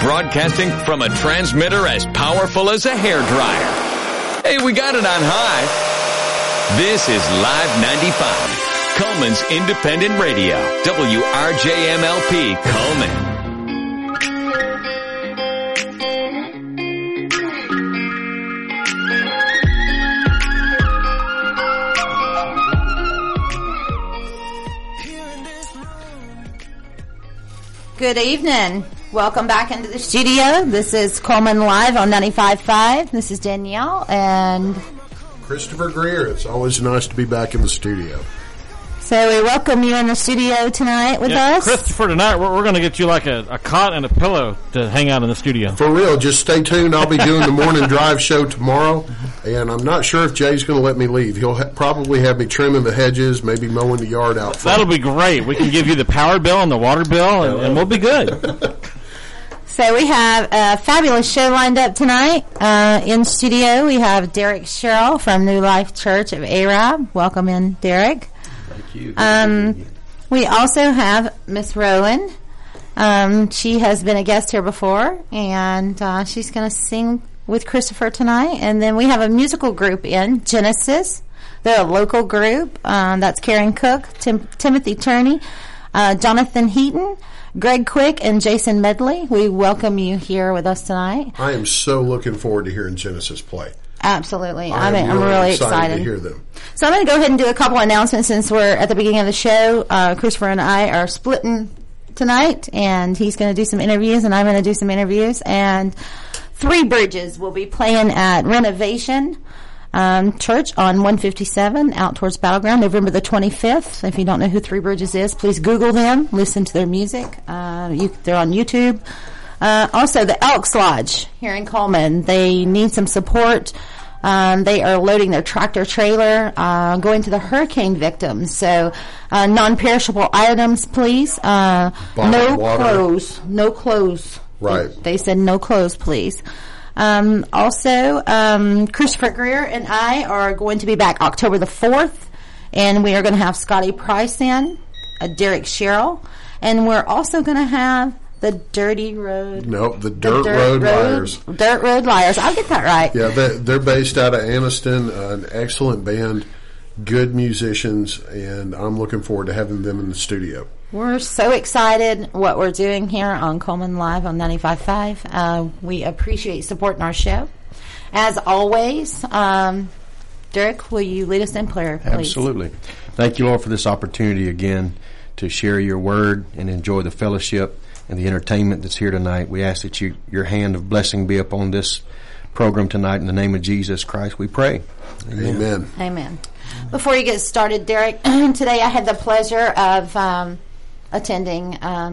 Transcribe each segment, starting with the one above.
broadcasting from a transmitter as powerful as a hairdryer. Hey, we got it on high. This is Live 95, Coleman's Independent Radio, WRJMLP Coleman. Good evening. Welcome back into the studio. This is Coleman Live on 95.5. This is Danielle and Christopher Greer. It's always nice to be back in the studio. So we welcome you in the studio tonight with us. Christopher, tonight we're going to get you like a cot and a pillow to hang out in the studio. For real, just stay tuned. I'll be doing the morning drive show tomorrow, and I'm not sure if Jay's going to let me leave. He'll probably have me trimming the hedges, maybe mowing the yard out front. That'll be great. We can give you the power bill and the water bill, and we'll be good. So we have a fabulous show lined up tonight. In studio, we have Derek Sherrill from New Life Church of Arab. Welcome in, Derek. Thank you. We also have Miss Rowan. She has been a guest here before, and she's going to sing with Christopher tonight. And then we have a musical group in, Genesis. They're a local group. That's Karen Cook, Timothy Turney, Jonathan Heaton, Greg Quick, and Jason Medley. We welcome you here with us tonight. I am so looking forward to hearing Genesis play. Absolutely. I'm really excited to hear them. So I'm going to go ahead and do a couple announcements since we're at the beginning of the show. Christopher and I are splitting tonight, and he's going to do some interviews, and I'm going to do some interviews. And Three Bridges will be playing at Renovation Church on 157 out towards Battleground, November the 25th. If you don't know who Three Bridges is, please Google them, listen to their music. They're on YouTube. Also, the Elks Lodge here in Coleman, they need some support. They are loading their tractor trailer, going to the hurricane victims. So, non-perishable items, please. No clothes. No clothes. Right. They said no clothes, please. Also, Christopher Greer and I are going to be back October the 4th, and we are going to have Scotty Price in, Derek Sherrill, and we're also going to have the Dirty Road. No, the Dirt Road Liars. Dirt Road Liars. I'll get that right. Yeah, they're based out of Anniston, an excellent band, good musicians, and I'm looking forward to having them in the studio. We're so excited what we're doing here on Coleman Live on 95.5. We appreciate supporting our show. As always, Derek, will you lead us in prayer, please? Absolutely. Thank you, Lord, for this opportunity again to share your word and enjoy the fellowship and the entertainment that's here tonight. We ask that your hand of blessing be upon this program tonight. In the name of Jesus Christ, we pray. Amen. Amen. Amen. Before you get started, Derek, today I had the pleasure of attending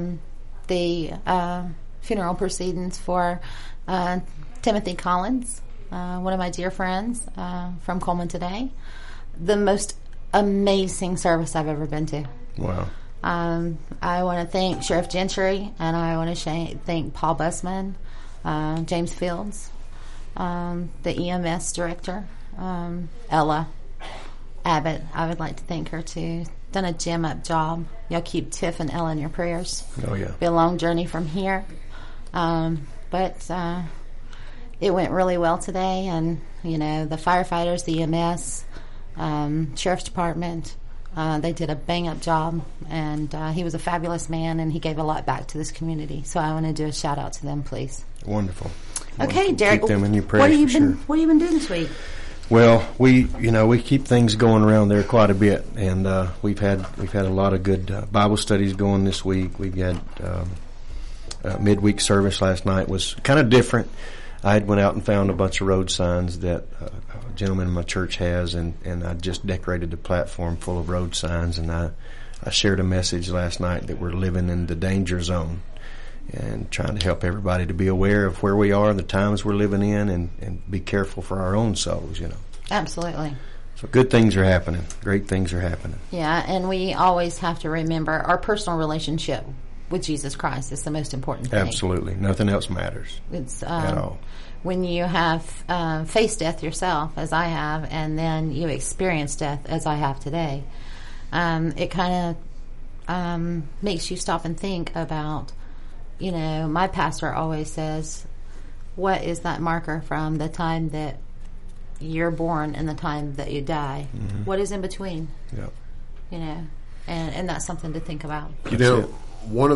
the funeral proceedings for Timothy Collins, one of my dear friends from Coleman today. The most amazing service I've ever been to. Wow. I want to thank Sheriff Gentry, and I want to thank Paul Bussman, James Fields, the EMS director, Ella Abbott. I would like to thank her too. Done a gem-up job. Y'all keep Tiff and Ella in your prayers. Oh, yeah. Be a long journey from here. But it went really well today, and, the firefighters, the EMS, Sheriff's Department, they did a bang-up job, and he was a fabulous man, and he gave a lot back to this community. So I want to do a shout-out to them, please. Wonderful. Okay, Derek. Keep them in your prayers. What have you been doing this week? Well, we keep things going around there quite a bit, and we've had a lot of good Bible studies going this week. We've had midweek service last night was kind of different. I had went out and found a bunch of road signs that a gentleman in my church has, and I just decorated the platform full of road signs, and I shared a message last night that we're living in the danger zone, and trying to help everybody to be aware of where we are, the times we're living in, and be careful for our own souls, Absolutely. So good things are happening. Great things are happening. Yeah, and we always have to remember our personal relationship with Jesus Christ is the most important thing. Absolutely. Nothing else matters. It's at all. When you have faced death yourself, as I have, and then you experience death, as I have today, it kind of makes you stop and think about you know, my pastor always says, what is that marker from the time that you're born and the time that you die? Mm-hmm. What is in between? Yeah. You know, and that's something to think about. You know, one of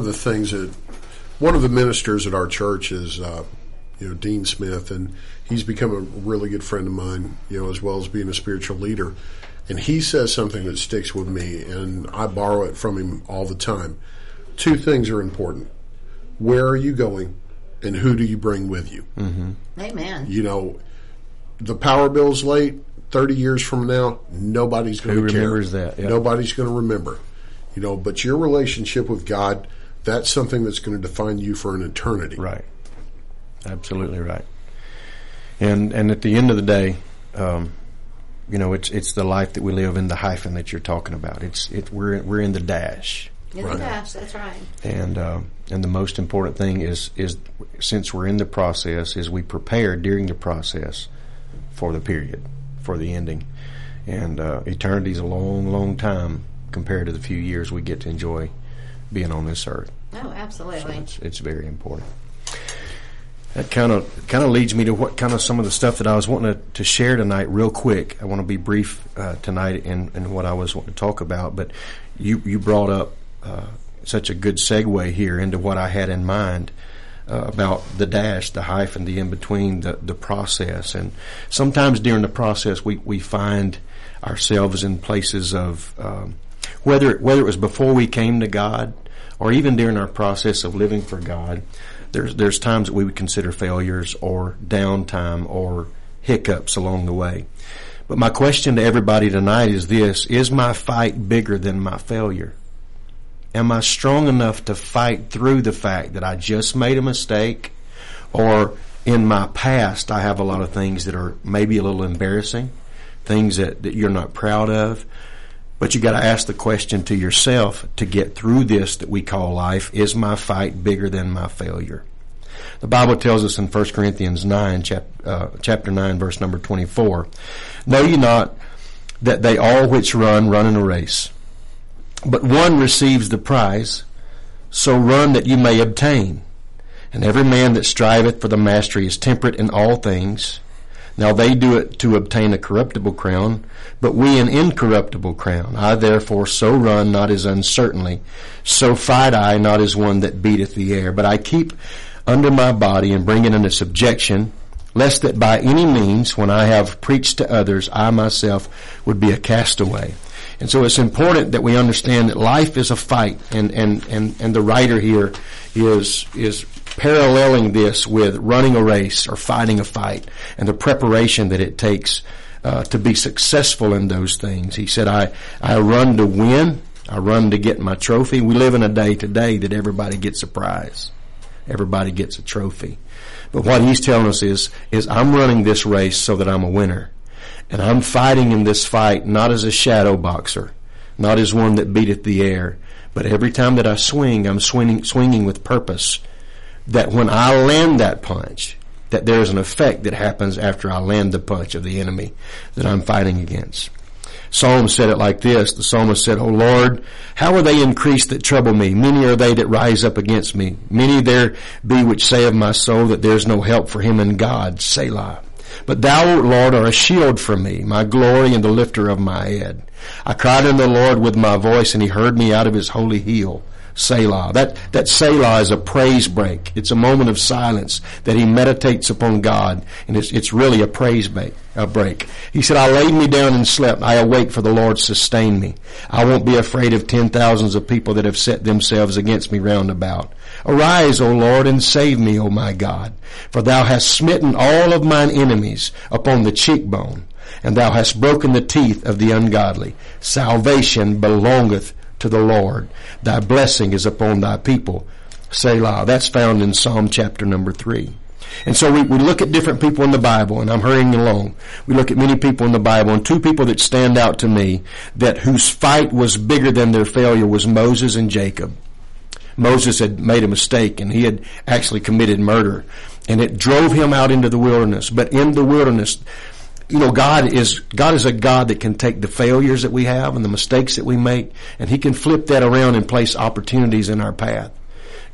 the ministers at our church is, Dean Smith, and he's become a really good friend of mine, as well as being a spiritual leader. And he says something that sticks with me, and I borrow it from him all the time. 2 things are important. Where are you going, and who do you bring with you? Mm-hmm. Amen. The power bill's late. 30 years from now, nobody's going to care. Who remembers that? Yep. Nobody's going to remember. But your relationship with God, that's something that's going to define you for an eternity. Right. Absolutely right. And at the end of the day, it's the life that we live in, the hyphen that you're talking about. We're in the dash. In the dash, that's right. And the most important thing is since we're in the process, is we prepare during the process for the period, for the ending. And eternity is a long, long time compared to the few years we get to enjoy being on this earth. Oh, absolutely. So it's very important. That kind of leads me to what kind of some of the stuff that I was wanting to share tonight real quick. I want to be brief tonight in what I was wanting to talk about, but you brought up such a good segue here into what I had in mind about the dash, the hyphen, the in-between, the process. And sometimes during the process we find ourselves in places of whether it was before we came to God or even during our process of living for God, there's times that we would consider failures or downtime or hiccups along the way. But my question to everybody tonight is this: is my fight bigger than my failure? Am I strong enough to fight through the fact that I just made a mistake, or in my past I have a lot of things that are maybe a little embarrassing, things that you're not proud of? But you got to ask the question to yourself to get through this that we call life: is my fight bigger than my failure? The Bible tells us in 1 Corinthians 9, chapter 9, verse number 24, "Know ye not that they all which run in a race, but one receives the prize? So run that you may obtain. And every man that striveth for the mastery is temperate in all things. Now they do it to obtain a corruptible crown, but we an incorruptible crown. I therefore so run, not as uncertainly, so fight I, not as one that beateth the air. But I keep under my body and bring it into subjection, lest that by any means, when I have preached to others, I myself would be a castaway." And so it's important that we understand that life is a fight, and the writer here is paralleling this with running a race or fighting a fight and the preparation that it takes to be successful in those things. He said, I run to win. I run to get my trophy. We live in a day today that everybody gets a prize. Everybody gets a trophy. But what he's telling us is I'm running this race so that I'm a winner. And I'm fighting in this fight not as a shadow boxer, not as one that beateth the air, but every time that I swing, I'm swinging with purpose, that when I land that punch, that there's an effect that happens after I land the punch of the enemy that I'm fighting against. Psalm said it like this. The psalmist said, "O Lord, how are they increased that trouble me? Many are they that rise up against me. Many there be which say of my soul that there is no help for him in God. Selah. But thou, O Lord, art a shield for me, my glory and the lifter of my head. I cried unto the Lord with my voice, and he heard me out of his holy hill. Selah." That Selah is a praise break. It's a moment of silence that he meditates upon God, and it's really a praise break. He said, "I laid me down and slept. I awake, for the Lord sustained me. I won't be afraid of 10,000s of people that have set themselves against me round about. Arise, O Lord, and save me, O my God. For thou hast smitten all of mine enemies upon the cheekbone, and thou hast broken the teeth of the ungodly. Salvation belongeth to the Lord. Thy blessing is upon thy people. Selah." That's found in Psalm chapter number 3. And so we look at different people in the Bible, and I'm hurrying along. We look at many people in the Bible, and 2 people that stand out to me that whose fight was bigger than their failure was Moses and Jacob. Moses had made a mistake, and he had actually committed murder, and it drove him out into the wilderness. But in the wilderness, God is a God that can take the failures that we have and the mistakes that we make, and he can flip that around and place opportunities in our path.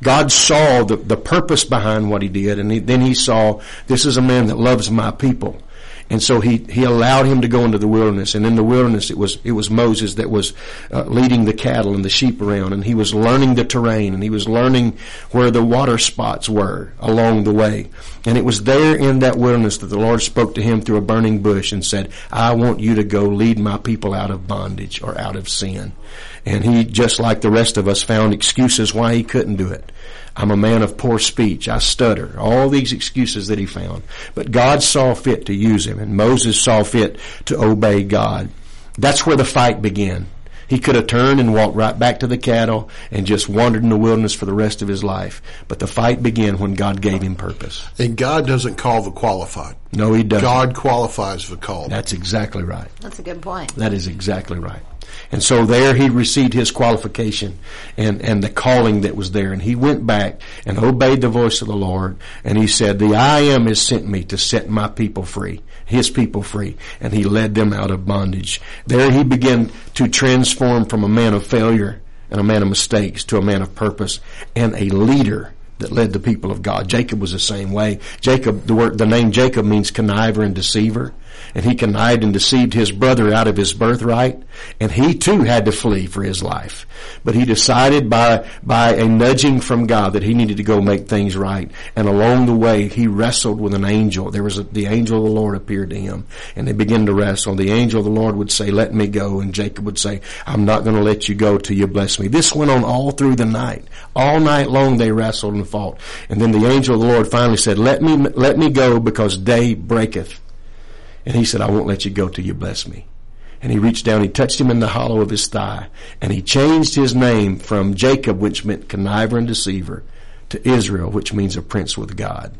God saw the purpose behind what he did, and then he saw, this is a man that loves my people. And so he allowed him to go into the wilderness. And in the wilderness, it was Moses that was leading the cattle and the sheep around. And he was learning the terrain, and he was learning where the water spots were along the way. And it was there in that wilderness that the Lord spoke to him through a burning bush and said, I want you to go lead my people out of bondage or out of sin. And he, just like the rest of us, found excuses why he couldn't do it. I'm a man of poor speech. I stutter. All these excuses that he found. But God saw fit to use him, and Moses saw fit to obey God. That's where the fight began. He could have turned and walked right back to the cattle and just wandered in the wilderness for the rest of his life. But the fight began when God gave him purpose. And God doesn't call the qualified. No, he doesn't. God qualifies the called. That's exactly right. That's a good point. That is exactly right. And so there he received his qualification and the calling that was there. And he went back and obeyed the voice of the Lord. And he said, the I Am has sent me to set my people free, his people free. And he led them out of bondage. There he began to transform from a man of failure and a man of mistakes to a man of purpose and a leader that led the people of God. Jacob was the same way. Jacob, the name Jacob means conniver and deceiver. And he connived and deceived his brother out of his birthright. And he too had to flee for his life. But he decided by a nudging from God that he needed to go make things right. And along the way, he wrestled with an angel. The angel of the Lord appeared to him. And they began to wrestle. The angel of the Lord would say, let me go. And Jacob would say, I'm not going to let you go till you bless me. This went on all through the night. All night long they wrestled and fought. And then the angel of the Lord finally said, let me go because day breaketh. And he said, I won't let you go till you bless me. And he reached down, he touched him in the hollow of his thigh, and he changed his name from Jacob, which meant conniver and deceiver, to Israel, which means a prince with God.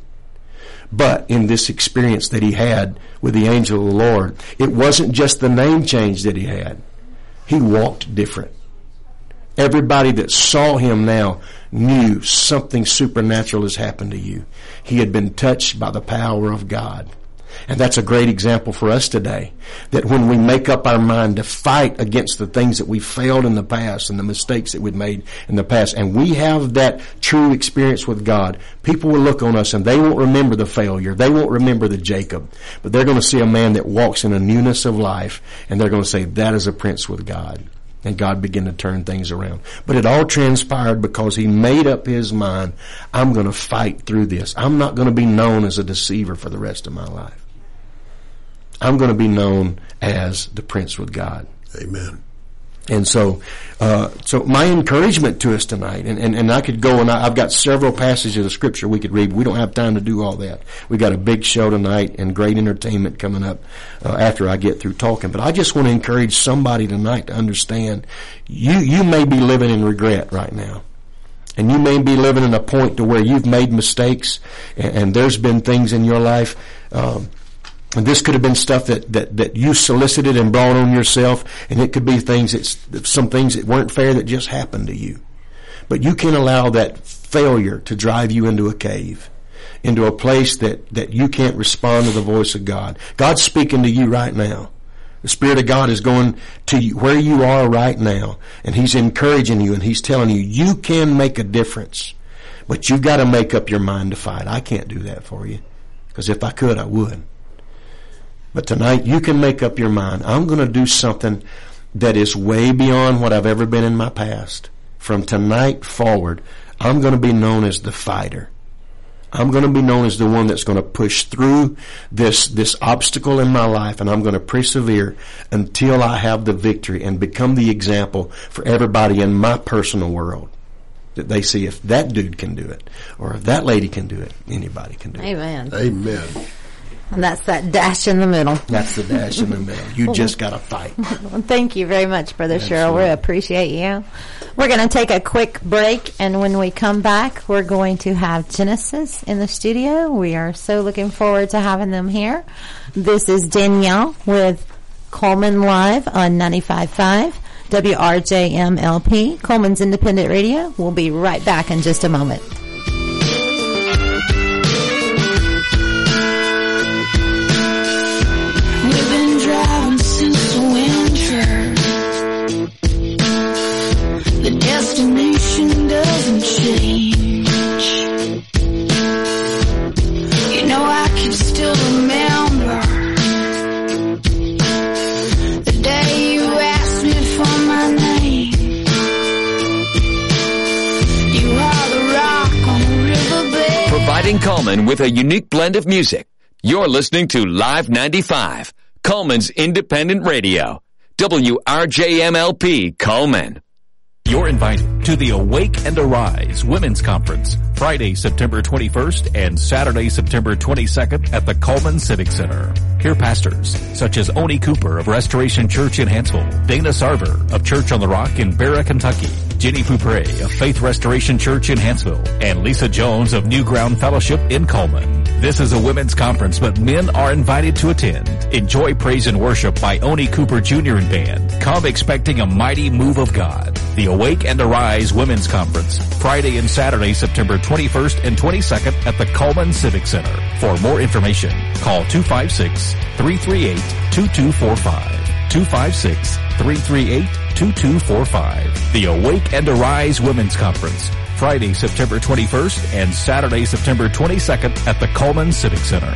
But in this experience that he had with the angel of the Lord, it wasn't just the name change that he had. He walked different. Everybody that saw him now knew something supernatural has happened to you. He had been touched by the power of God. And that's a great example for us today, that when we make up our mind to fight against the things that we failed in the past and the mistakes that we'd made in the past, and we have that true experience with God, people will look on us and they won't remember the failure. They won't remember the Jacob. But they're going to see a man that walks in a newness of life, and they're going to say, that is a prince with God. And God began to turn things around. But it all transpired because he made up his mind, I'm going to fight through this. I'm not going to be known as a deceiver for the rest of my life. I'm going to be known as the prince with God. Amen. And so my encouragement to us tonight, and I could go, and I've got several passages of scripture we could read. We don't have time to do all that. We got a big show tonight and great entertainment coming up after I get through talking. But I just want to encourage somebody tonight to understand you may be living in regret right now. And you may be living in a point to where you've made mistakes, and there's been things in your life, and this could have been stuff that you solicited and brought on yourself, and it could be some things that weren't fair that just happened to you. But you can't allow that failure to drive you into a cave, into a place that you can't respond to the voice of God. God's speaking to you right now. The Spirit of God is going to you where you are right now, and He's encouraging you, and He's telling you, you can make a difference, but you've got to make up your mind to fight. I can't do that for you, because if I could, I would. But tonight, you can make up your mind. I'm going to do something that is way beyond what I've ever been in my past. From tonight forward, I'm going to be known as the fighter. I'm going to be known as the one that's going to push through this obstacle in my life, and I'm going to persevere until I have the victory and become the example for everybody in my personal world. That they see, if that dude can do it, or if that lady can do it, anybody can do it. Amen. Amen. And that's that dash in the middle. That's the dash in the middle. You just got to fight. Well, thank you very much, Brother Cheryl. Absolutely. We appreciate you. We're going to take a quick break, and when we come back, we're going to have Genesis in the studio. We are so looking forward to having them here. This is Danielle with Coleman Live on 95.5 WRJMLP, Coleman's Independent Radio. We'll be right back in just a moment. The destination doesn't change. providing Coleman with a unique blend of music. You're listening to Live 95, Coleman's independent radio. WRJMLP Coleman. You're invited to the Awake and Arise Women's Conference, Friday, September 21st and Saturday, September 22nd at the Coleman Civic Center. Hear pastors such as Oni Cooper of Restoration Church in Hansville, Dana Sarver of Church on the Rock in Barra, Kentucky, Jenny Poupre of Faith Restoration Church in Hansville, and Lisa Jones of New Ground Fellowship in Coleman. This is a women's conference, but men are invited to attend. Enjoy praise and worship by Oni Cooper Jr. and Band. Come expecting a mighty move of God. The Awake and Arise Women's Conference, Friday and Saturday, September 21st and 22nd at the Coleman Civic Center. For more information, call 256-338-2245. 256-338-2245. The Awake and Arise Women's Conference, Friday, September 21st and Saturday, September 22nd at the Coleman Civic Center.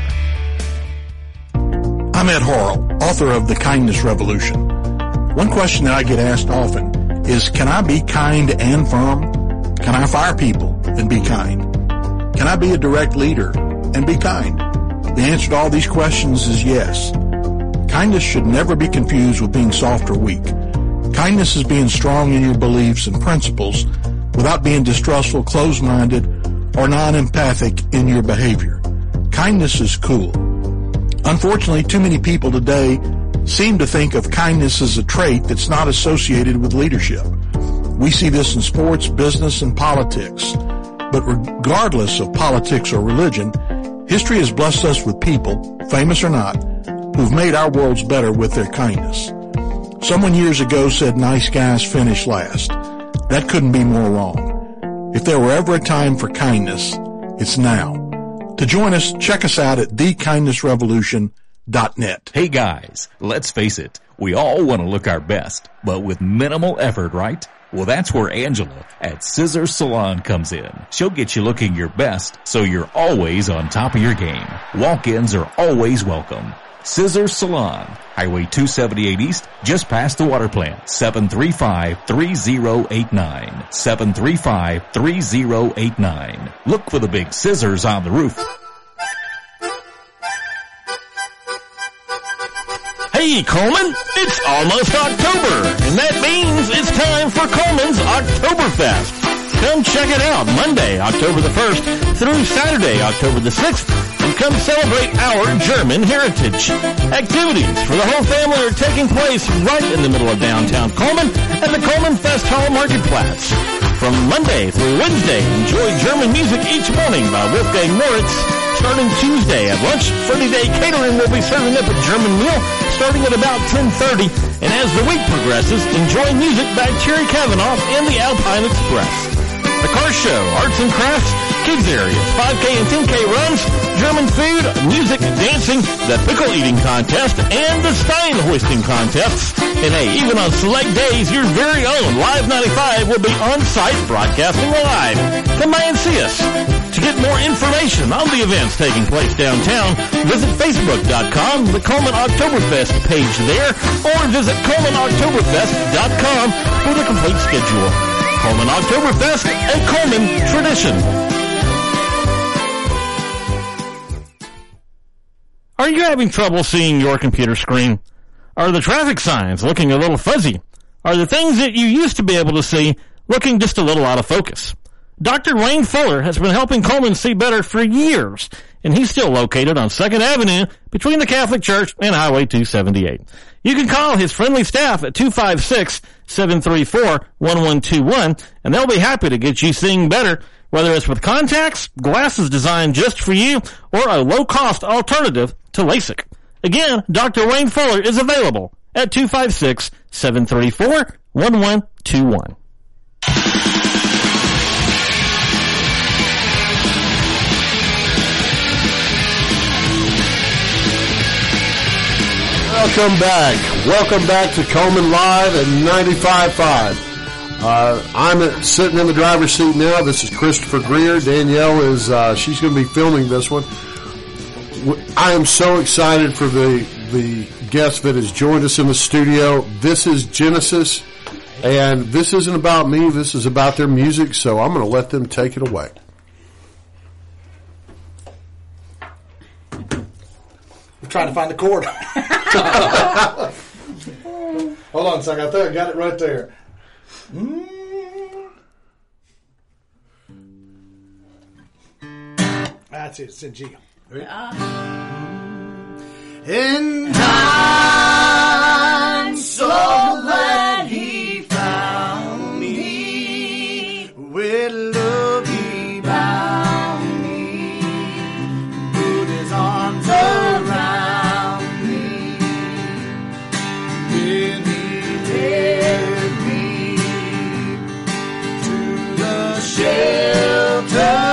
I'm Ed Horrell, author of The Kindness Revolution. One question that I get asked often is, can I be kind and firm? Can I fire people and be kind? Can I be a direct leader and be kind? The answer to all these questions is yes. Kindness should never be confused with being soft or weak. Kindness is being strong in your beliefs and principles without being distrustful, closed-minded, or non-empathic in your behavior. Kindness is cool. Unfortunately, too many people today seem to think of kindness as a trait that's not associated with leadership. We see this in sports, business, and politics. But regardless of politics or religion, history has blessed us with people, famous or not, who've made our worlds better with their kindness. Someone years ago said nice guys finish last. That couldn't be more wrong. If there were ever a time for kindness, it's now. To join us, check us out at thekindnessrevolution.net. Hey guys, let's face it, we all want to look our best, but with minimal effort, right? Well, that's where Angela at Scissor Salon comes in. She'll get you looking your best, so you're always on top of your game. Walk-ins are always welcome. Scissor Salon, Highway 278 East, just past the water plant, 735-3089. 735-3089. Look for the big scissors on the roof. Hey, Coleman, it's almost October, and that means it's time for Coleman's Oktoberfest. Come check it out Monday, October the 1st through Saturday, October the 6th, and come celebrate our German heritage. Activities for the whole family are taking place right in the middle of downtown Coleman at the Coleman Fest Hall Marketplace. From Monday through Wednesday, enjoy German music each morning by Wolfgang Moritz. Starting Tuesday at lunch, Friday Day Catering will be serving up a German meal starting at about 10:30. And as the week progresses, enjoy music by Terry Kavanaugh and the Alpine Express. The car show, arts and crafts, kids areas, 5K and 10K runs, German food, music, dancing, the pickle eating contest, and the Stein hoisting contests. And hey, even on select days, your very own Live 95 will be on site broadcasting live. Come by and see us. To get more information on the events taking place downtown, visit Facebook.com, the Coleman Oktoberfest page there, or visit ColemanOktoberfest.com for the complete schedule. Coleman Oktoberfest, a Coleman tradition. Are you having trouble seeing your computer screen? Are the traffic signs looking a little fuzzy? Are the things that you used to be able to see looking just a little out of focus? Dr. Wayne Fuller has been helping Coleman see better for years, and he's still located on 2nd Avenue between the Catholic Church and Highway 278. You can call his friendly staff at 256-734-1121, and they'll be happy to get you seeing better, whether it's with contacts, glasses designed just for you, or a low-cost alternative to LASIK. Again, Dr. Wayne Fuller is available at 256-734-1121. Welcome back to Coleman Live at 95.5. I'm sitting in the driver's seat now. This is Christopher Greer. Danielle is, she's going to be filming this one. I am so excited for the guest that has joined us in the studio. This is Genesis, and this isn't about me. This is about their music, so I'm going to let them take it away. trying to find the chord. Hold on a second. I think I got it right there. That's it. It's in G. And I'm so glad he found me. With love he bound me. Put his arms around me. Then he led me to the shelter.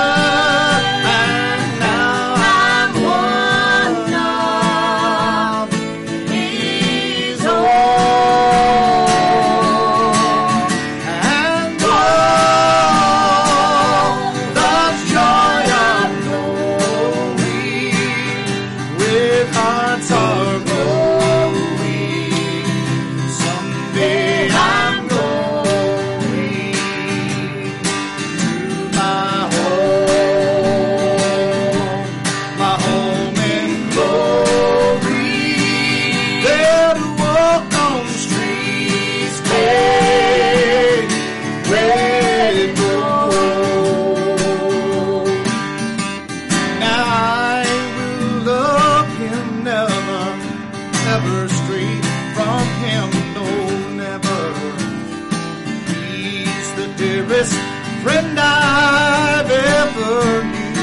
Friend I've ever knew.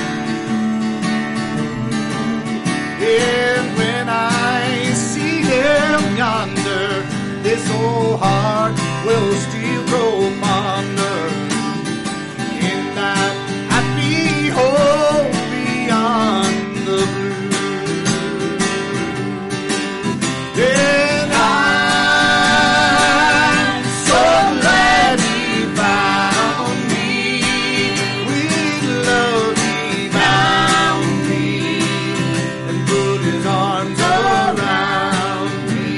And when I see him yonder, this old heart will still grow fonder. In that happy home beyond the blue. And I'm so glad he found me. With love he bound me and put his arms around me.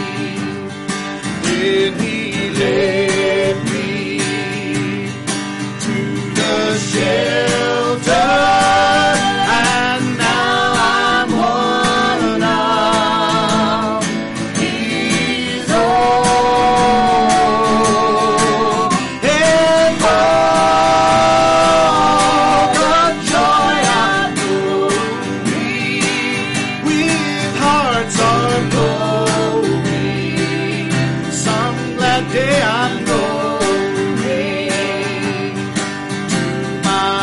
Then he led me to the shelter, and now I'm one of his own. And all the joy I know me, with hearts unfolding, some glad day I'm going to my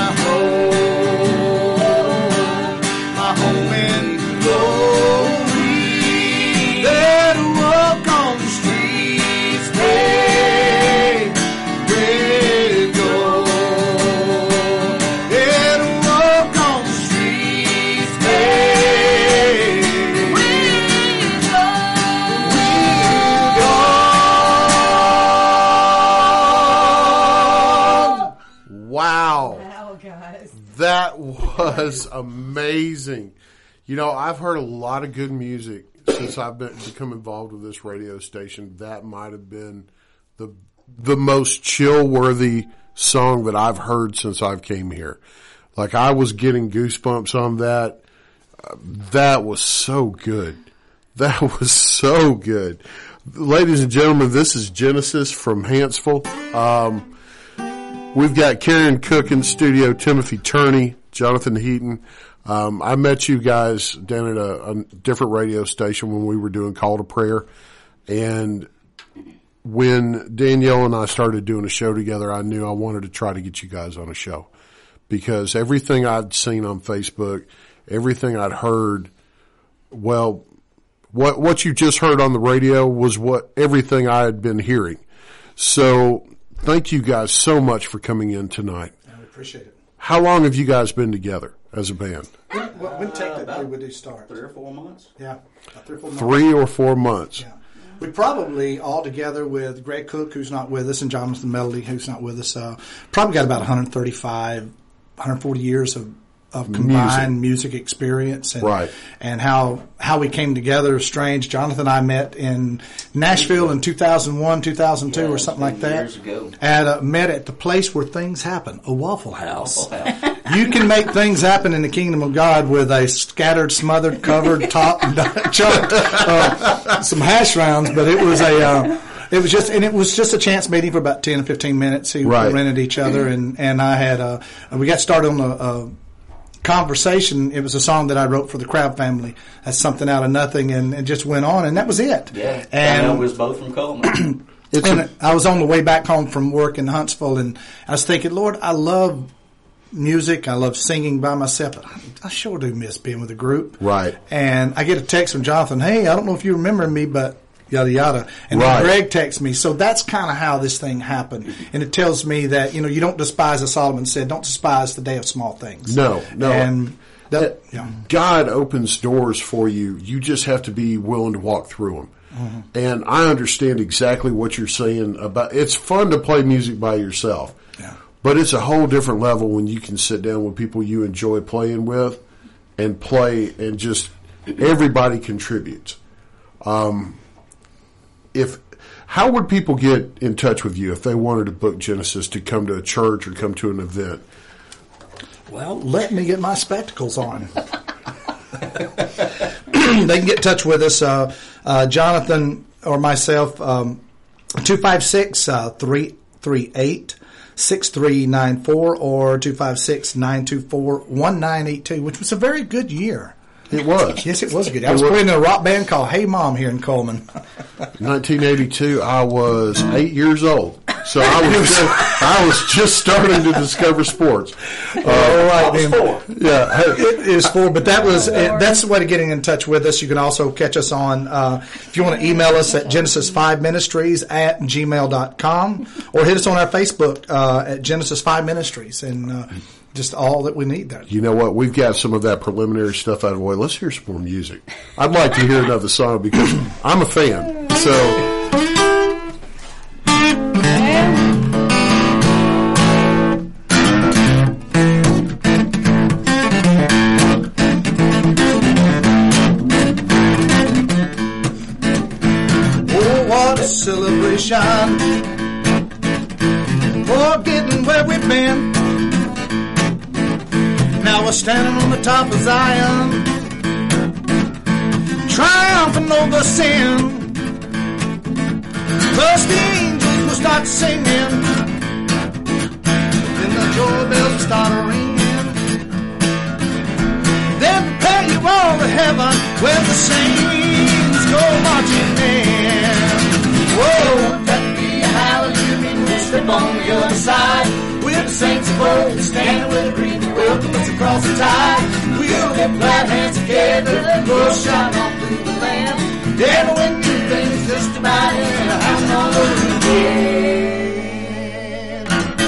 home in glory. That walk on the streets paved with gold. That walk on the streets paved with gold. Wow. That was amazing. You know, I've heard a lot of good music since I've become involved with this radio station. That might have been the most chill-worthy song that I've heard since I've came here. Like, I was getting goosebumps on that. That was so good. That was so good. Ladies and gentlemen, this is Genesis from Hanceville. We've got Karen Cook in the studio, Timothy Turney, Jonathan Heaton. I met you guys down at a different radio station when we were doing Call to Prayer. And when Danielle and I started doing a show together, I knew I wanted to try to get you guys on a show. Because everything I'd seen on Facebook, everything I'd heard, well, what you just heard on the radio was everything I had been hearing. So thank you guys so much for coming in tonight. I appreciate it. How long have you guys been together as a band? When technically would you start? 3 or 4 months. Yeah, about 3 or 4 months. 3 or 4 months. Yeah. We probably, all together with Greg Cook, who's not with us, and Jonathan Melody, who's not with us, probably got about 135, 140 years of combined music experience, and right. And how we came together is strange. Jonathan and I met in Nashville in 2001, 2002, or something like that. Years ago. Met at the place where things happen, a Waffle House. You can make things happen in the kingdom of God with a scattered, smothered, covered top, chunked, some hash rounds. But it was it was just a chance meeting for about 10 or 15 minutes. We rented each other, and I had we got started on a conversation. It was a song that I wrote for the Crowd family. That's something out of nothing, and it just went on, and that was it. Yeah, and was both from Coleman. And I was on the way back home from work in Huntsville, and I was thinking, Lord, I love music. I love singing by myself. But I sure do miss being with a group. Right. And I get a text from Jonathan, hey, I don't know if you remember me, but yada, yada. And then Greg texts me. So that's kind of how this thing happened. And it tells me that, you don't despise, as Solomon said, don't despise the day of small things. No. And God opens doors for you. You just have to be willing to walk through them. Mm-hmm. And I understand exactly what you're saying about it's fun to play music by yourself. Yeah. But it's a whole different level when you can sit down with people you enjoy playing with and play and just everybody contributes. How would people get in touch with you if they wanted to book Genesis to come to a church or come to an event? Well, let me get my spectacles on. They can get in touch with us, Jonathan or myself, 256-338-6394 or 256-924-1982, which was a very good year. It was. Yes, it was good. I was playing in a rock band called Hey Mom here in Coleman. 1982, I was 8 years old. So I was just starting to discover sports. All right, then. 4. Yeah, it is 4. But that's the way to getting in touch with us. You can also catch us on if you want to email us at Genesis5Ministries@gmail.com or hit us on our Facebook at Genesis 5 Ministries and just all that we need there. You know what? We've got some of that preliminary stuff out of the way. Let's hear some more music. I'd like to hear another song because I'm a fan. So. Celebration, forgetting where we've been. Now we're standing on the top of Zion, triumphing over sin. First the angels will start singing, then the joy bells start ringing. Then prepare you all to heaven where the saints go marching in. Whoa, that be a hallelujah, we'll step on the other side. We're the saints of old, standing with a green, welcome us across the tide. We'll lift our hands together, we'll shout on through the land. And when new things just about in, I'm all over again.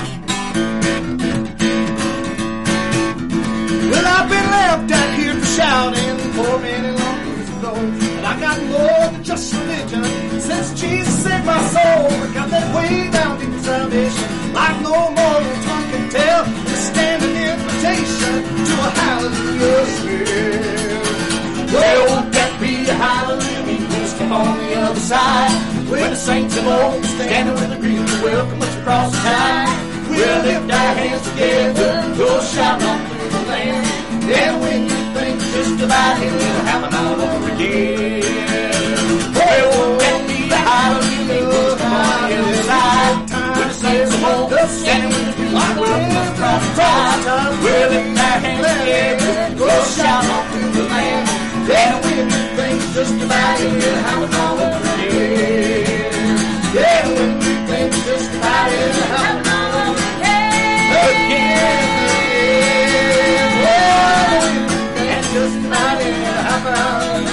Well, I've been left out here for shouting for many long years ago, but I got more than just religion. Since Jesus saved my soul, I got that way down deep in salvation. Like no mortal tongue can tell, just stand an invitation to a hallelujah spirit. Well, won't that be a hallelujah? We'll step on the other side. We're the saints of old, standing with a green to welcome us across the tide. We'll lift our hands together, we'll shout on through the land. And when you think just about it, we'll have it all over again. Well, won't that be a hallelujah? We'll step on the other side. We're the saints of old, standing with a green to welcome us across the tide. We'll lift our hands together, we'll shout on through the land. And when you think just about it, we'll have it all over again. Yeah, when you think just about it, we'll have it all over again. Just about it, we'll have it all over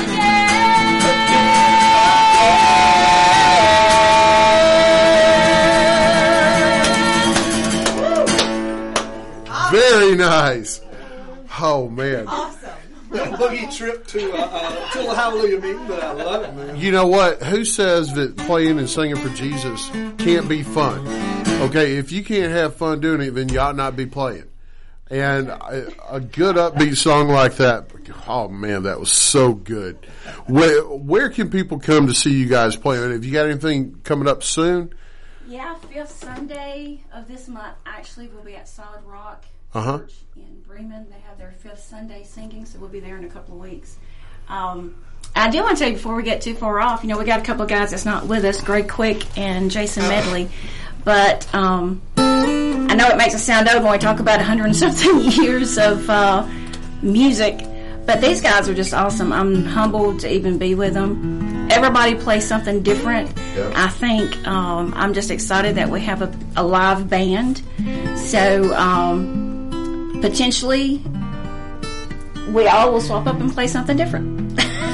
again. Very nice. Oh, man. Awesome. Boogie trip to a hallelujah meeting, but I love it, man. You know what? Who says that playing and singing for Jesus can't be fun? Okay, if you can't have fun doing it, then you ought not be playing. And a good upbeat song like that, oh man, that was so good. Where can people come to see you guys play? Have you got anything coming up soon? Yeah, 5th Sunday of this month, actually, we'll be at Solid Rock Uh-huh. Church in Freeman. They have their 5th Sunday singing, so we'll be there in a couple of weeks. I do want to tell you before we get too far off, we got a couple of guys that's not with us, Greg Quick and Jason Medley, but I know it makes us sound old when we talk about 100 and something years of music, but these guys are just awesome. I'm humbled to even be with them. Everybody plays something different. Yep. I think I'm just excited that we have a live band, so potentially we all will swap up and play something different.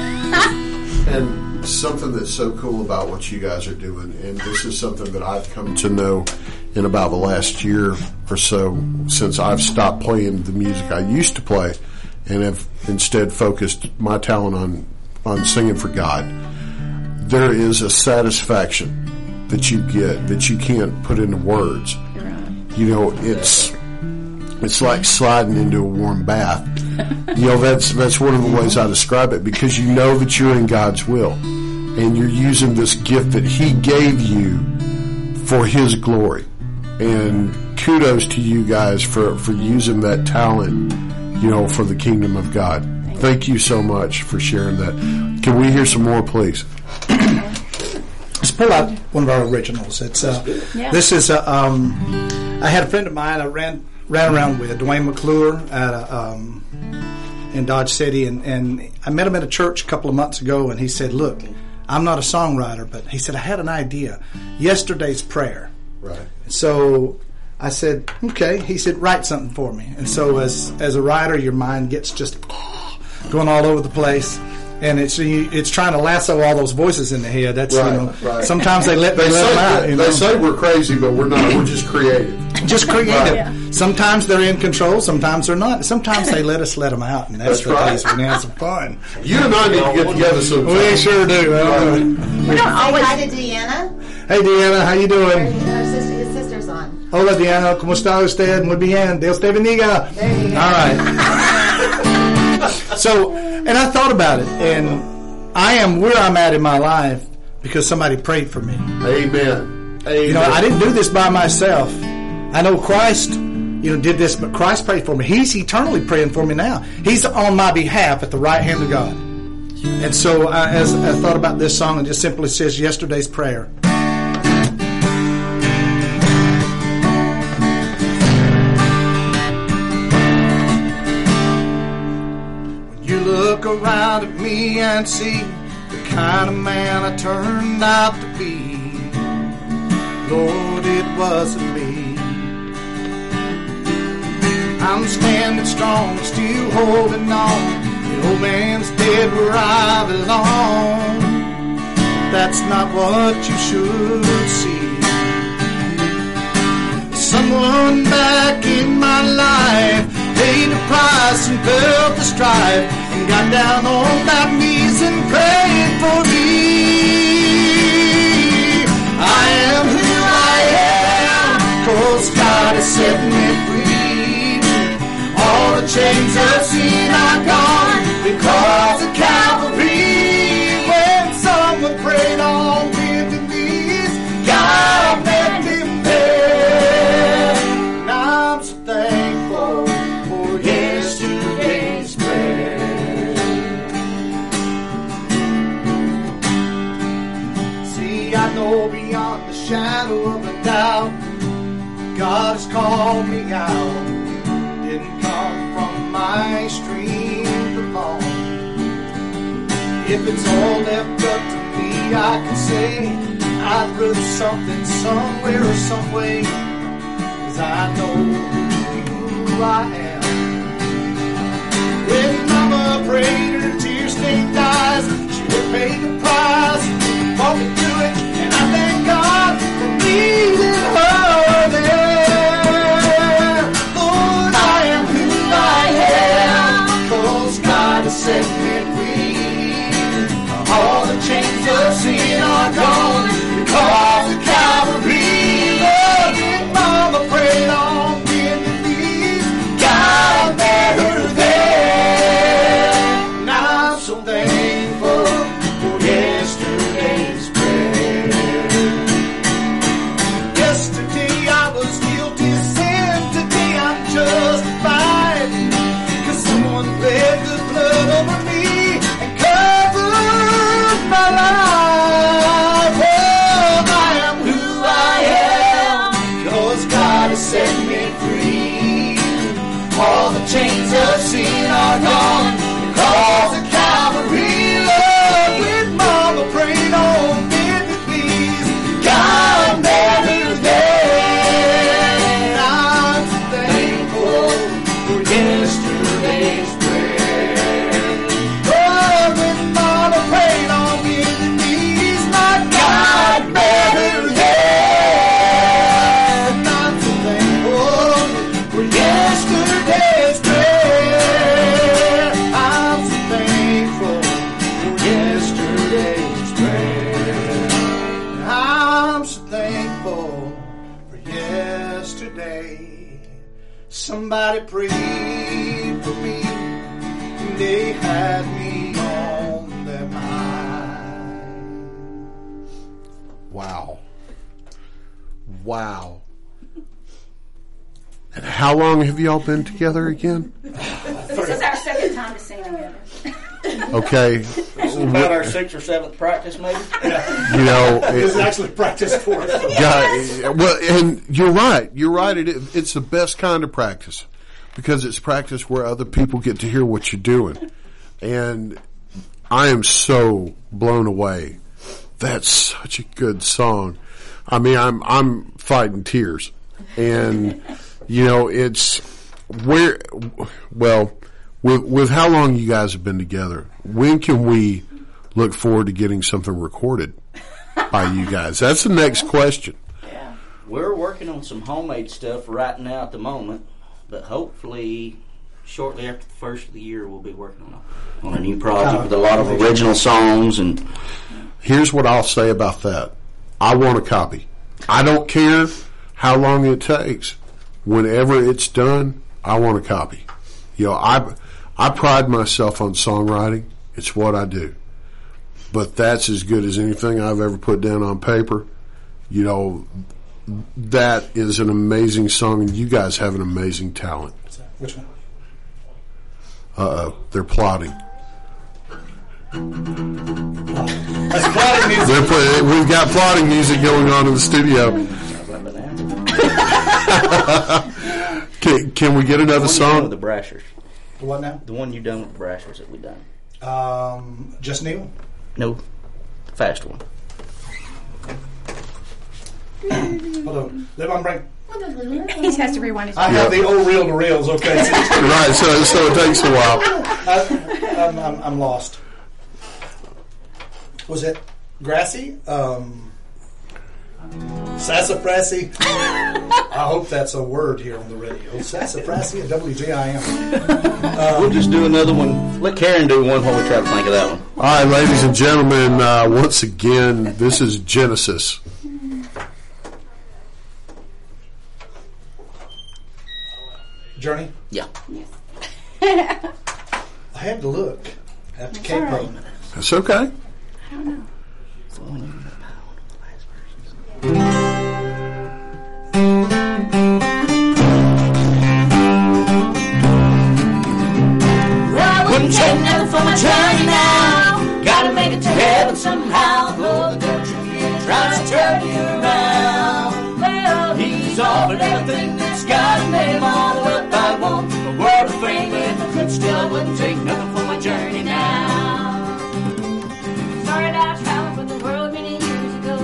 And something that's so cool about what you guys are doing, and this is something that I've come to know in about the last year or so since I've stopped playing the music I used to play and have instead focused my talent on singing for God. There is a satisfaction that you get that you can't put into words. It's like sliding into a warm bath. That's one of the ways I describe it, because you know that you're in God's will and you're using this gift that He gave you for His glory. And kudos to you guys for using that talent, for the kingdom of God. Thank you so much for sharing that. Can we hear some more, please? Let's pull out one of our originals. This is I had a friend of mine I ran around with, Dwayne McClure in Dodge City, and I met him at a church a couple of months ago, and he said, "Look, I'm not a songwriter, but," he said, "I had an idea. Yesterday's prayer." Right. So I said, "Okay." He said, "Write something for me." And so as a writer, your mind gets just going all over the place. And it's trying to lasso all those voices in the head. That's right. Sometimes they let them out. They say we're crazy, but we're not. We're just creative. Just creative. Right. Yeah. Sometimes they're in control. Sometimes they're not. Sometimes they let them out, and that's the case. We have some fun. You and I need to get together sometime. We sure do. We don't always. Hi to Deanna. Hey Deanna, how you doing? His sister's on. Hola Deanna, ¿cómo está usted? Muy bien. Dios te bendiga. There you go. All right. So, and I thought about it, and I am where I'm at in my life because somebody prayed for me. Amen. I didn't do this by myself. I know Christ, did this, but Christ prayed for me. He's eternally praying for me now. He's on my behalf at the right hand of God. And so, as I thought about this song, it just simply says, "Yesterday's Prayer." Look around at me and see the kind of man I turned out to be. Lord, it wasn't me. I'm standing strong, still holding on. The old man's dead where I belong. That's not what you should see. Someone back in my life paid the price and felt the strife, and got down on my knees and prayed for me. I am who I am, 'cause God has set me free. All the chains of sin are gone because of Calvary. When someone prayed on bended knees, God met him there. And I'm so thankful for yesterday's prayer. See, I know beyond the shadow of a doubt, God has called me out. Didn't come from my strength alone. If it's all left up to me, I can say I'd rather something somewhere or some way, 'cause I know who I am. When Mama prayed her tear-stained eyes, she would pay the price, walk me through it, and I thank God for leading her there. Lord, I am who I am, 'cause God has set me free. All the chains of sin are gone because of Calvary. Lord, when Mama prayed on bended knees, God met her there. And I'm so thankful for yesterday's prayer. Yesterday I was guilty of sin, today I'm justified. prayed for me. They had me on their mind. Wow. And how long have y'all been together again? This is our second time to sing together. Okay. This is about our 6th or 7th practice, maybe. You know, This is actually practice for us. well, and you're right. It's the best kind of practice because it's practice where other people get to hear what you're doing. And I am so blown away. That's such a good song. I mean, I'm fighting tears. And, you know, it's with how long you guys have been together, when can we look forward to getting something recorded by you guys? That's the next question. Yeah. We're working on some homemade stuff right now at the moment, but hopefully shortly after the first of the year we'll be working on a new project with a lot of original songs. And here's what I'll say about that. I want a copy. I don't care how long it takes. Whenever it's done, I want a copy. You know, I pride myself on songwriting. It's what I do. But that's as good as anything I've ever put down on paper. You know, that is an amazing song, and you guys have an amazing talent. Which one? They're plotting. That's plotting music. We've got plotting music going on in the studio. Can we get another song? The Brashers. What now? The one you done with the Brashers that we done. Just Neil? No, the fast one. Hold on. Live on break. He has to rewind his. I have the old reel to reels. Okay. Right. So it takes a while. I'm lost. Was it grassy? Sassafrasy. I hope that's a word here on the radio. Sassafrasy at WJIM. We'll just do another one. Let Karen do one while we try to think of that one. All right, ladies and gentlemen, once again, this is Genesis. Journey? Yeah. I had to look at the capo. That's okay. I don't know. Well, I wouldn't take nothing for my journey now. Gotta make it to heaven somehow. Though the devil tries to turn you around. Well, he's offered everything that's got a name on the wealth I want. A world of fame, but if I could still, I wouldn't take nothing for my journey now. Started out traveling for the world many years ago.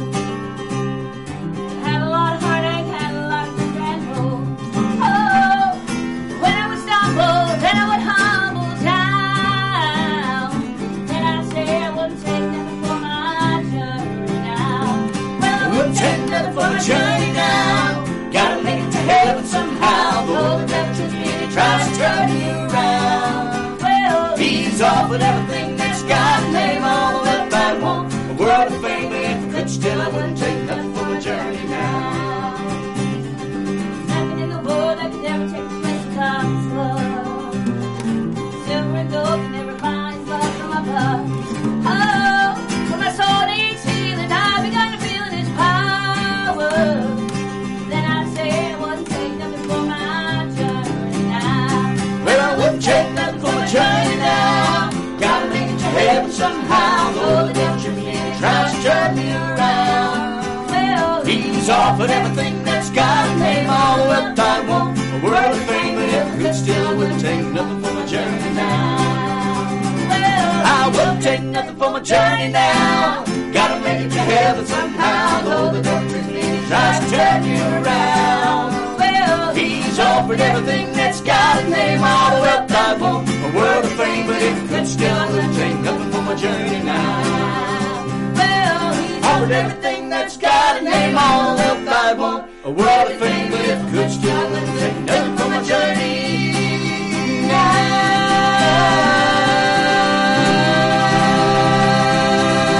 Had a lot of heartache, had a lot of good and roll. Oh, when I would stumble, then I would humble down. Then I'd say I wouldn't take nothing for my journey now. Well, I wouldn't take nothing for my journey now. Gotta make it to heaven somehow. Though the devil tries me, he tries to turn you around. Well, he's offered everything that's got a name on the left I want. A world of fame, but if I could still, I wouldn't take nothing for my journey now. Nothing in the world that could never take the place of God's love. Silver and gold can never buy his love from above. Oh, when my soul needs healing, I begun to feel his power. Then I'd say I wouldn't take nothing for my journey now. Well, I wouldn't take nothing for my journey now. Gotta make it to heaven somehow. Though the devil trips me and tries to turn me around. Well, he's offered everything that's got a name on the wealth I want. A world of fame, but if I could still, I wouldn't take nothing for my journey now. Well, I wouldn't take nothing for my journey now. Gotta make it to heaven somehow. Though the devil trips me and he tries to turn you around. Well, he's offered everything that's got a name on the wealth I want. A world of fame, but if I could still, I wouldn't take nothing for my journey now. Well, he's offered everything that's got a name on the wealth I want. A world of fame, but if I could still, I wouldn't take nothing for my journey now.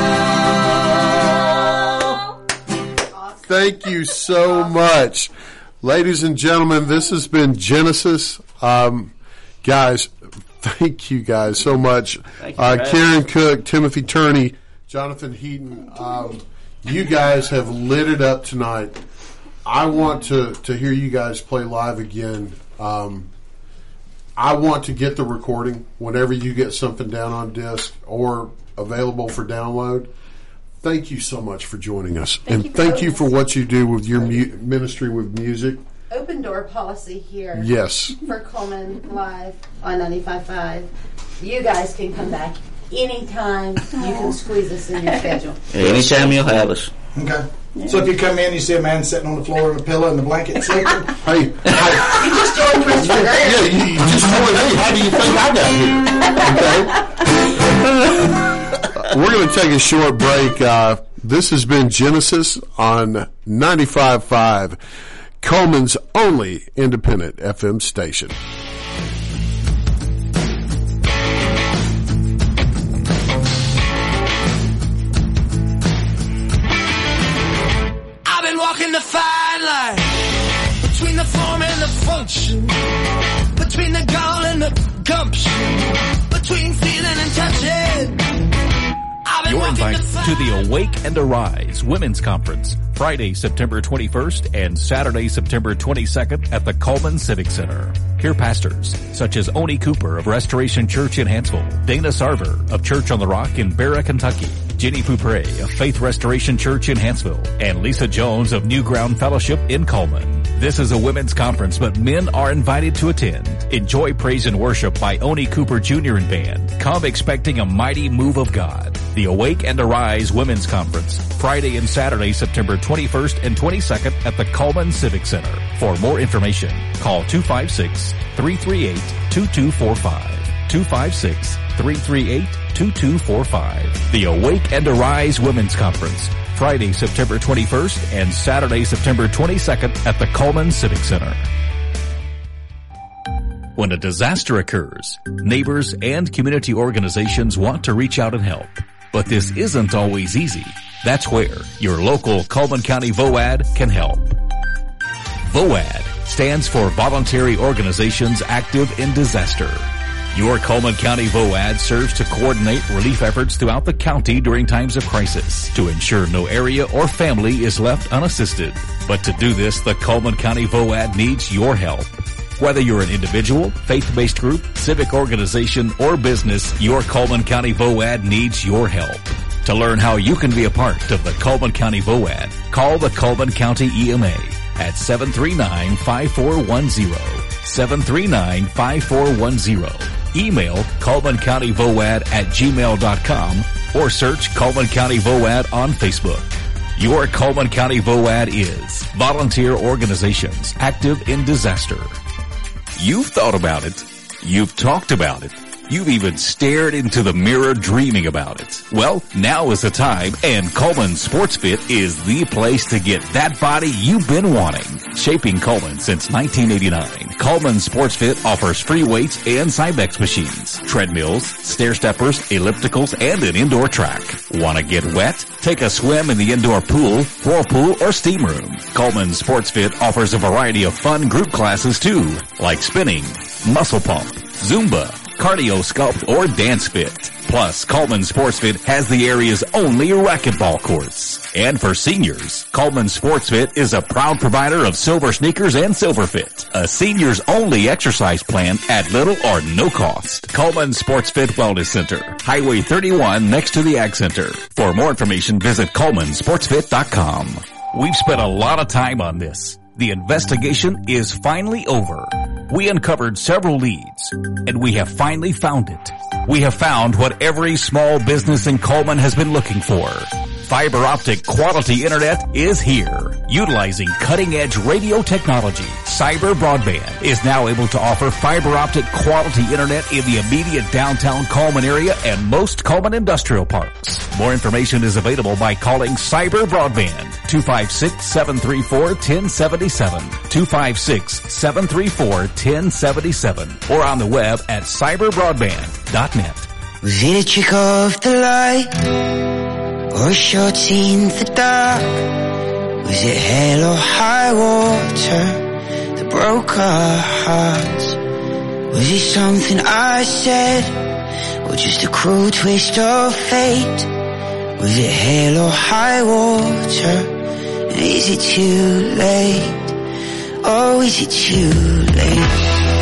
Thank you so much. Ladies and gentlemen, this has been Genesis. Guys, thank you guys so much. Karen Cook, Timothy Turney, Jonathan Heaton. You guys have lit it up tonight. I want to hear you guys play live again. I want to get the recording whenever you get something down on disc or available for download. Thank you so much for joining us. Thank you for what you do with your ministry with music. Open door policy here. Yes. For Coleman Live on 95.5. You guys can come back anytime. You can squeeze us in your schedule. Anytime you'll have us. Okay. So if you come in, you see a man sitting on the floor with a pillow and the blanket sleeping. Hey. You just told Christopher Graham. Yeah, you just told me. How do you think I got here? Okay. We're going to take a short break. This has been Genesis on 95.5, Coleman's only independent FM station. I've been walking the fine line between the form and the function, between the gall and the gumption, between feeling and touching. You're invited to the Awake and Arise Women's Conference, Friday, September 21st and Saturday, September 22nd at the Coleman Civic Center. Hear pastors such as Oni Cooper of Restoration Church in Hansville, Dana Sarver of Church on the Rock in Barra, Kentucky, Jenny Poupre of Faith Restoration Church in Hansville, and Lisa Jones of New Ground Fellowship in Coleman. This is a women's conference, but men are invited to attend. Enjoy praise and worship by Oni Cooper Jr. and Band. Come expecting a mighty move of God. The Awake and Arise Women's Conference, Friday and Saturday, September 21st and 22nd at the Coleman Civic Center. For more information, call 256-338-2245. 256-338-2245. The Awake and Arise Women's Conference, Friday, September 21st and Saturday, September 22nd at the Coleman Civic Center. When a disaster occurs, neighbors and community organizations want to reach out and help. But this isn't always easy. That's where your local Coleman County VOAD can help. VOAD stands for Voluntary Organizations Active in Disaster. Your Coleman County VOAD serves to coordinate relief efforts throughout the county during times of crisis to ensure no area or family is left unassisted. But to do this, the Coleman County VOAD needs your help. Whether you're an individual, faith-based group, civic organization, or business, your Coleman County VOAD needs your help. To learn how you can be a part of the Coleman County VOAD, call the Coleman County EMA at 739-5410. 739-5410. Email ColemanCountyVOAD@gmail.com or search Coleman County VOAD on Facebook. Your Coleman County VOAD is Volunteer Organizations Active in Disaster. You've thought about it. You've talked about it. You've even stared into the mirror dreaming about it. Well, now is the time, and Coleman Sports Fit is the place to get that body you've been wanting. Shaping Coleman since 1989, Coleman Sports Fit offers free weights and Cybex machines, treadmills, stair steppers, ellipticals, and an indoor track. Want to get wet? Take a swim in the indoor pool, whirlpool, or steam room. Coleman Sports Fit offers a variety of fun group classes too, like spinning, muscle pump, Zumba, cardio sculpt, or dance fit. Plus, Coleman Sports Fit has the area's only racquetball course. And for seniors, Coleman Sports Fit is a proud provider of Silver Sneakers and Silver Fit, a seniors only exercise plan at little or no cost. Coleman Sports Fit Wellness Center, Highway 31 next to the Ag Center. For more information, visit ColemanSportsFit.com. We've spent a lot of time on this. The investigation is finally over. We uncovered several leads, and we have finally found it. We have found what every small business in Coleman has been looking for. Fiber optic quality internet is here. Utilizing cutting-edge radio technology, Cyber Broadband is now able to offer fiber optic quality internet in the immediate downtown Coleman area and most Coleman industrial parks. More information is available by calling Cyber Broadband 256-734-1077, 256-734-1077, or on the web at cyberbroadband.net. Was it a trick of the light, or a short scene for dark? Was it hell or high water? broke our hearts. Was it something I said, or just a cruel twist of fate? Was it hell or high water? And is it too late? Oh, is it too late?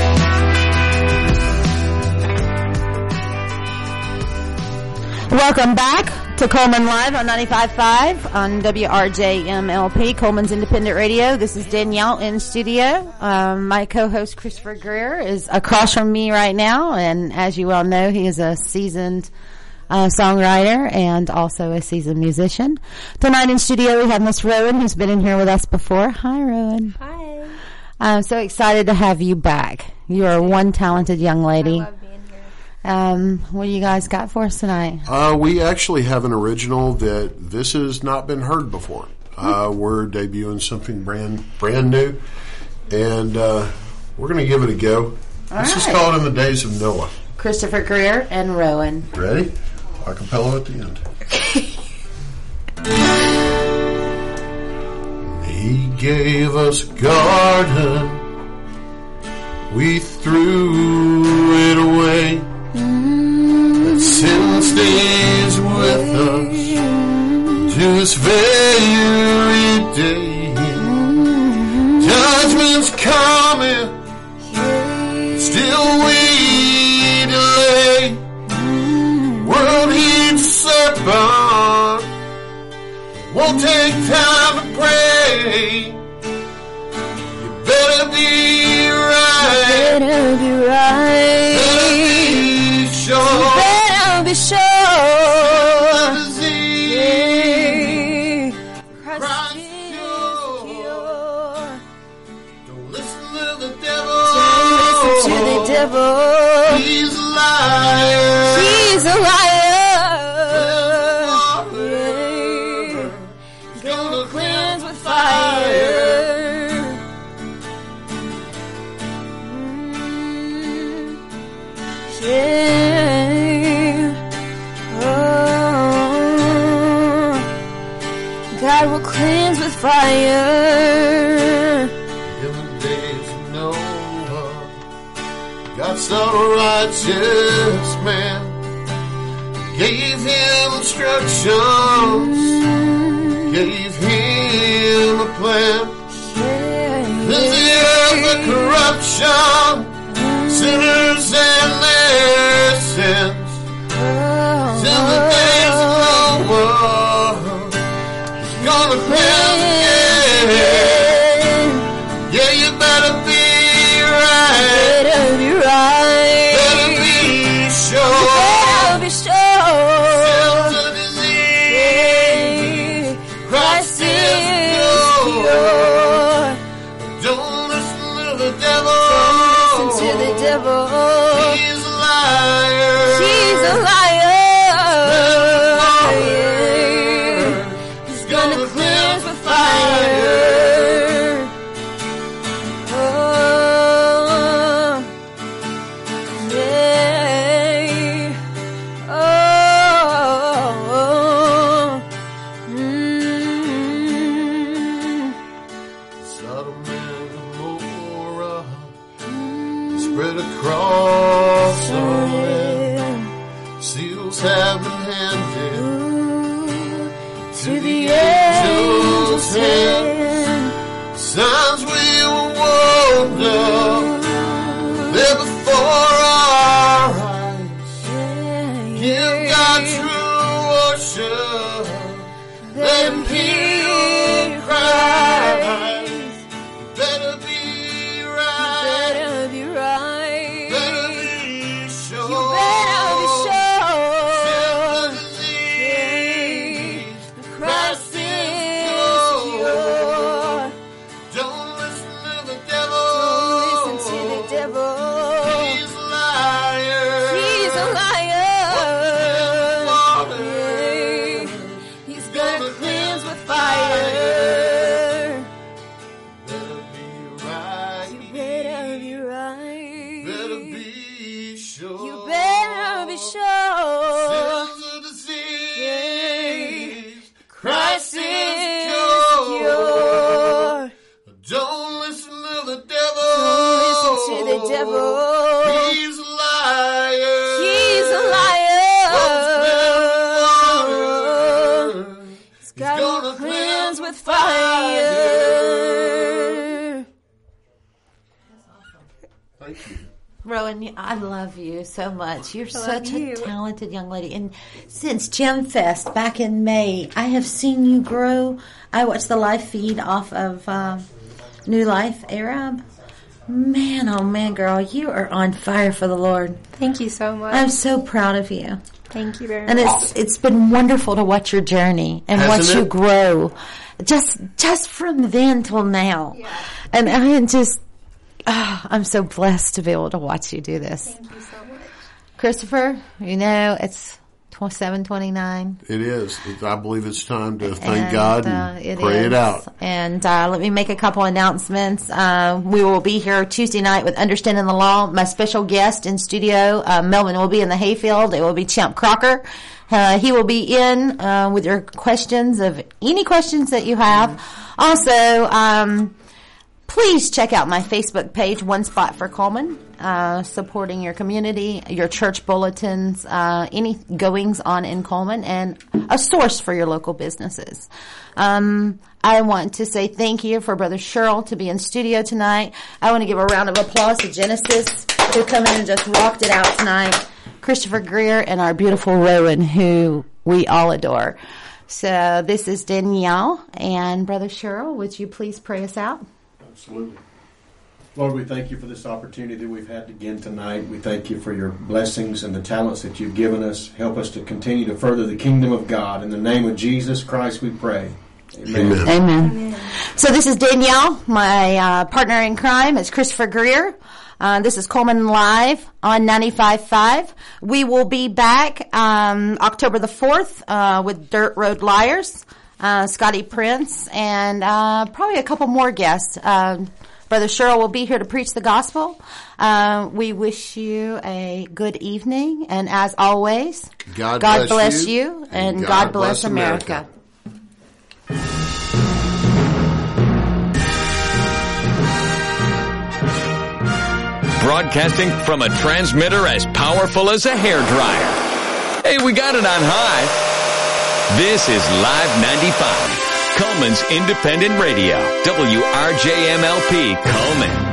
Welcome back to Coleman Live on 95.5 on WRJMLP, Coleman's Independent Radio. This is Danielle in studio. My co-host Christopher Greer is across from me right now, and as you well know, he is a seasoned songwriter and also a seasoned musician. Tonight in studio we have Miss Rowan, who's been in here with us before. Hi, Rowan. Hi. I'm so excited to have you back. You are one talented young lady. I love being here. What do you guys got for us tonight? We actually have an original that this has not been heard before. We're debuting something brand new, and we're going to give it a go. This is called In the Days of Noah. Christopher Greer and Rowan. Ready? Acapella at the end. He gave us a garden, we threw it away. That sin stays with us to this very day. Judgment's coming, still we delay. World heats serpent, won't take time to pray. You better be right. Better be right. Better be sure. Better be sure. Disease. Christ is cure. Don't listen to the devil. Don't listen to the devil. He's a liar. He's a liar. He's gonna Cleanse with fire. God will cleanse with fire. In the days of Noah, God saw a righteous man, gave him instructions, gave him a plan. Cleanse the earth of corruption, sinners and their sins. In the days of Noah, He's gonna cleanse again. Yeah, you better be right. Better be right. Better be sure. Better be sure. Sins of disease, Christ is cure. Don't listen to the devil. Don't listen to the devil. He's a liar. He's a liar. He's gonna cleanse with fire. Oh, yeah. Oh, Sodom and Gomorrah spread across the land. Seals have been handed to the angel's hand. Signs we will wonder, they're before our eyes. Give God true worship, let him hear your cries. Better be right. better be right. Better be sure. You better be sure. Disease. Christ is cure. cure. Don't listen to the devil. Don't listen to the devil. He's a liar. He's a liar. Water. He's gonna cleanse with fire. Better be right. You better be right. Better be sure. You better be sure. Sins of disease. Christ is cure. cure. Don't listen to the devil. and I love you so much. You're love such you. a talented young lady. And since Gem Fest back in May, I have seen you grow. I watched the live feed off of New Life Arab. Man, oh man, girl, you are on fire for the Lord. Thank you so much. I'm so proud of you. Thank you very And much. it's been wonderful to watch your journey and Hasn't watch you it? grow, just from then till now. And I am just, I'm so blessed to be able to watch you do this. Thank you so much. Christopher, it's 7:29. It is. I believe it's time to thank And, God and it pray it is. out. And let me make a couple announcements. We will be here Tuesday night with Understanding the Law. My special guest in studio, Melvin, will be in the hayfield. It will be Champ Crocker. He will be in with your questions, of any questions that you have. Also, please check out my Facebook page, One Spot for Coleman, supporting your community, your church bulletins, any goings on in Coleman, and a source for your local businesses. I want to say thank you for Brother Sherrill to be in studio tonight. I want to give a round of applause to Genesis, who come in and just rocked it out tonight, Christopher Greer, and our beautiful Rowan, who we all adore. So this is Danielle, and Brother Sherrill, would you please pray us out? Absolutely. Lord, we thank you for this opportunity that we've had again tonight. We thank you for your blessings and the talents that you've given us. Help us to continue to further the kingdom of God. In the name of Jesus Christ we pray. Amen. Amen. So this is Danielle. My partner in crime is Christopher Greer. This is Coleman Live on 95.5. We will be back October the 4th with Dirt Road Liars, Scotty Prince, and probably a couple more guests. Brother Sherrill will be here to preach the gospel. We wish you a good evening, and as always, God bless you, and God bless America. Broadcasting from a transmitter as powerful as a hairdryer. Hey, we got it on high. This is Live 95, Coleman's Independent Radio, WRJMLP Coleman.